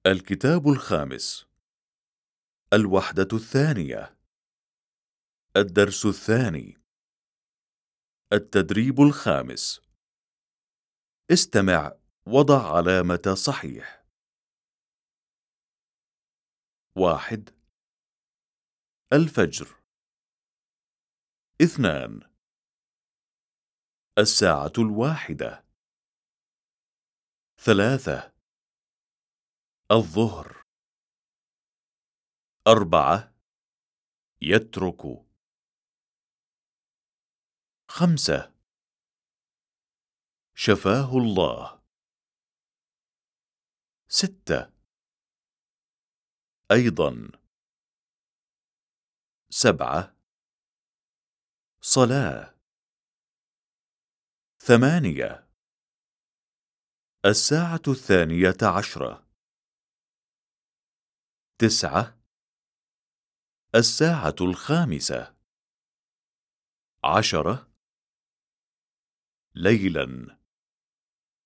الكتاب الخامس. الوحدة الثانية. الدرس الثاني. التدريب الخامس. استمع وضع علامة صحيح. 1. الفجر. 2. الساعة 1. 3. الظهر. 4. يترك. 5. شفاه الله. 6. أيضا. 7. صلاة. 8. الساعة 12. 9. الساعة 5. 10. ليلاً.